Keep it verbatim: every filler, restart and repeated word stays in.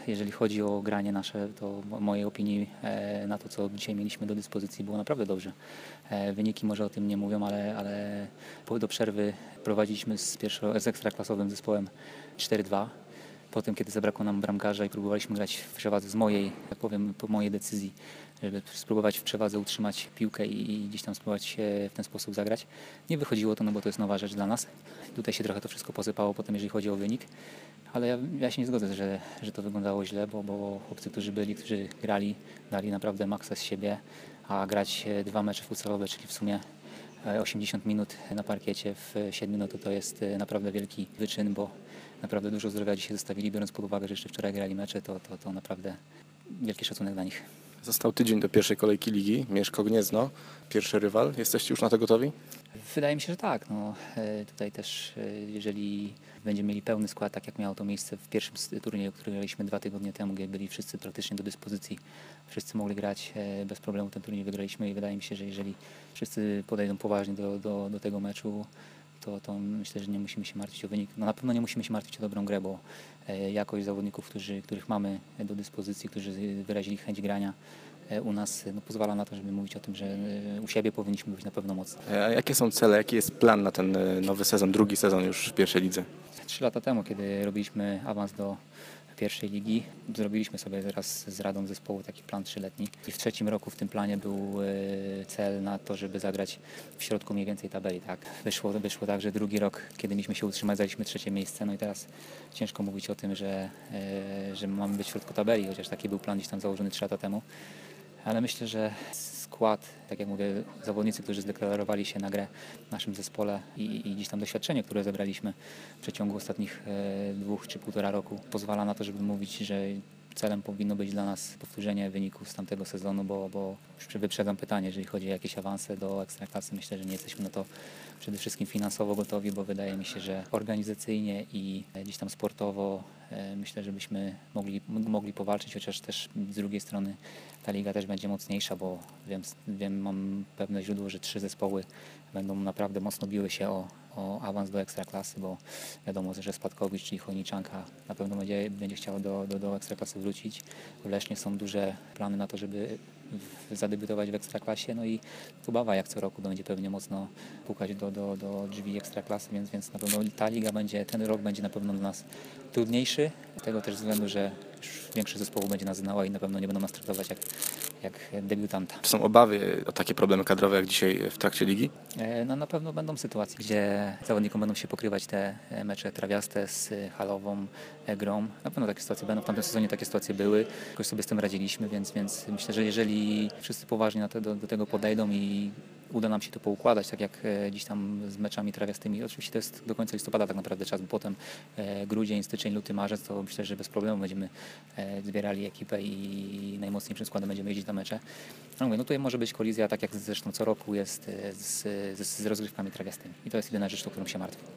jeżeli chodzi o granie nasze, to w mojej opinii e, na to, co dzisiaj mieliśmy do dyspozycji, było naprawdę dobrze. E, wyniki może o tym nie mówią, ale, ale do przerwy prowadziliśmy z, pierwszo, z ekstraklasowym zespołem cztery dwa. Potem, kiedy zabrakło nam bramkarza i próbowaliśmy grać w przewadze z mojej, tak powiem, po mojej decyzji, żeby spróbować w przewadze utrzymać piłkę i gdzieś tam spróbować w ten sposób zagrać. Nie wychodziło to, no bo to jest nowa rzecz dla nas. Tutaj się trochę to wszystko posypało potem, jeżeli chodzi o wynik. Ale ja, ja się nie zgodzę, że, że to wyglądało źle, bo, bo chłopcy, którzy byli, którzy grali, dali naprawdę maksa z siebie, a grać dwa mecze futsalowe, czyli w sumie osiemdziesiąt minut na parkiecie w siedmiu, no to to jest naprawdę wielki wyczyn, bo naprawdę dużo zdrowia dzisiaj zostawili, biorąc pod uwagę, że jeszcze wczoraj grali mecze, to, to, to naprawdę wielki szacunek dla nich. Został tydzień do pierwszej kolejki ligi, Mieszko Gniezno, pierwszy rywal. Jesteście już na to gotowi? Wydaje mi się, że tak. No, tutaj też, jeżeli będziemy mieli pełny skład, tak jak miało to miejsce w pierwszym turnieju, który graliśmy dwa tygodnie temu, gdzie byli wszyscy praktycznie do dyspozycji, wszyscy mogli grać bez problemu, ten turniej wygraliśmy i wydaje mi się, że jeżeli wszyscy podejdą poważnie do, do, do tego meczu, to, to myślę, że nie musimy się martwić o wynik. No na pewno nie musimy się martwić o dobrą grę, bo jakość zawodników, którzy, których mamy do dyspozycji, którzy wyrazili chęć grania u nas, no, pozwala na to, żeby mówić o tym, że u siebie powinniśmy być na pewno mocni. A jakie są cele, jaki jest plan na ten nowy sezon, drugi sezon już w pierwszej lidze? Trzy lata temu, kiedy robiliśmy awans do pierwszej ligi, zrobiliśmy sobie teraz z Radą Zespołu taki plan trzyletni. I w trzecim roku w tym planie był cel na to, żeby zagrać w środku mniej więcej tabeli. Tak? Wyszło, wyszło tak, że drugi rok, kiedy mieliśmy się utrzymać, zajęliśmy trzecie miejsce. No i teraz ciężko mówić o tym, że, że mamy być w środku tabeli, chociaż taki był plan gdzieś tam założony trzy lata temu. Ale myślę, że skład, tak jak mówię, zawodnicy, którzy zdeklarowali się na grę w naszym zespole i, i gdzieś tam doświadczenie, które zebraliśmy w przeciągu ostatnich e, dwóch czy półtora roku, pozwala na to, żeby mówić, że celem powinno być dla nas powtórzenie wyników z tamtego sezonu, bo, bo już wyprzedzam pytanie, jeżeli chodzi o jakieś awanse do Ekstraklasy. Myślę, że nie jesteśmy na to przede wszystkim finansowo gotowi, bo wydaje mi się, że organizacyjnie i gdzieś tam sportowo myślę, że byśmy mogli, mogli powalczyć, chociaż też z drugiej strony ta liga też będzie mocniejsza, bo wiem, wiem mam pewne źródło, że trzy zespoły będą naprawdę mocno biły się o, o awans do Ekstraklasy, bo wiadomo, że Spadkowicz, czyli Chojniczanka na pewno będzie, będzie chciał do, do, do Ekstraklasy wrócić. W Lesznie są duże plany na to, żeby w, zadebiutować w Ekstraklasie, no i Kubawa jak co roku będzie pewnie mocno pukać do, do, do drzwi Ekstraklasy, więc, więc na pewno ta liga będzie, ten rok będzie na pewno dla nas trudniejszy, tego też względu, że już większość zespołów będzie nas znała i na pewno nie będą nas traktować jak, jak debiutanta. Czy są obawy o takie problemy kadrowe jak dzisiaj w trakcie ligi? No, na pewno będą sytuacje, gdzie zawodnikom będą się pokrywać te mecze trawiaste z halową grą. Na pewno takie sytuacje będą. W tamtym sezonie takie sytuacje były. Jakoś sobie z tym radziliśmy, więc, więc myślę, że jeżeli wszyscy poważnie na te, do, do tego podejdą i uda nam się to poukładać, tak jak gdzieś tam z meczami trawiastymi. Oczywiście to jest do końca listopada tak naprawdę czas, bo potem e, grudzień, styczeń, luty, marzec, to myślę, że bez problemu będziemy e, zbierali ekipę i najmocniejszym składem będziemy jeździć na mecze. No mówię, no tutaj może być kolizja, tak jak zresztą co roku jest z, z, z rozgrywkami trawiastymi. I to jest jedyna rzecz, o którą się martwię.